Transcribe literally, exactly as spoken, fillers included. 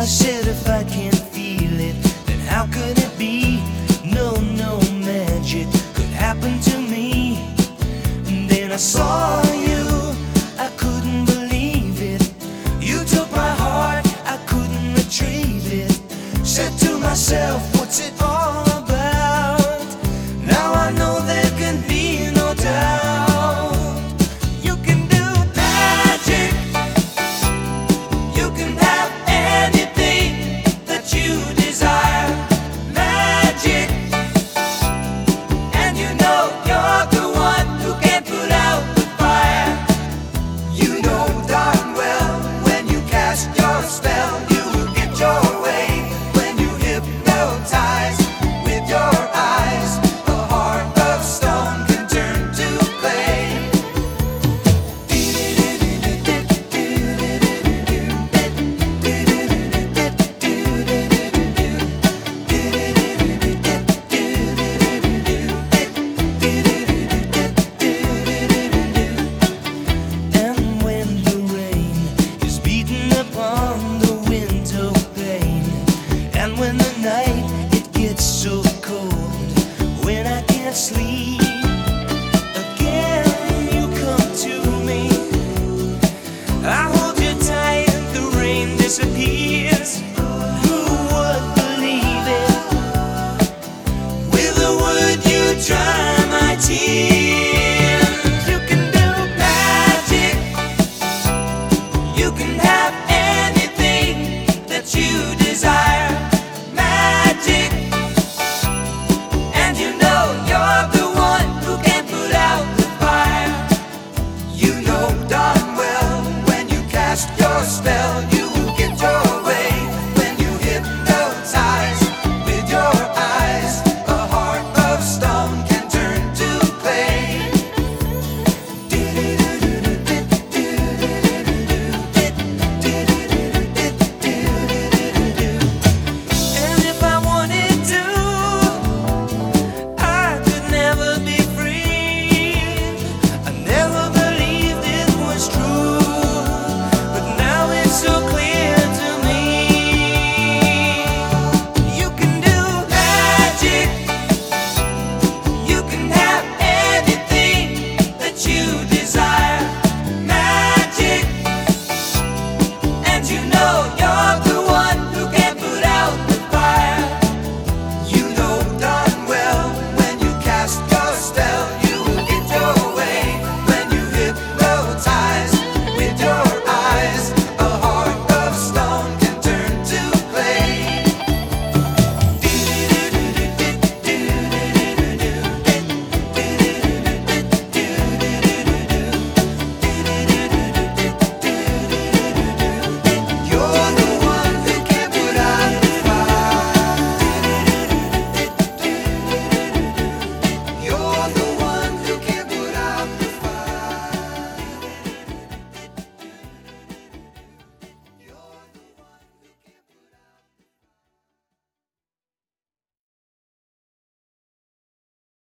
I said if I can't feel it, then how could it be? No, no magic could happen to me. And then I saw you, I couldn't believe it. You took my heart, I couldn't retrieve it. Said to myself, what's it all about? Now I know there can be no doubt. You can do magic. You can have anything that you desire. Magic. And you know you're the one who can put out the fire. You know darn well when you cast your spell, you will get your way. When you hypnotize with your eyes, a heart of stone can turn to clay. And when the rain is beating upon the window pane, and when the night it gets so cold, when I can't sleep, again you come to me. I hold you tight and the rain disappears. Who would believe it? With a word you dry my tears. You can do magic. You can have anything that you desire. Magic. And you know you're the one who can put out the fire. You know darn well when you cast your spell, you will get your way. When you hypnotize with your eyes, a heart of stone can turn to clay. And if I wanted to, I could never be free. I never believed it was true, but now it's so clear to me. You can do magic. You can have anything that you desire. Magic. And you know you're the one who can put out the fire. You know darn well when you cast your spell, you will get your way. When you hypnotize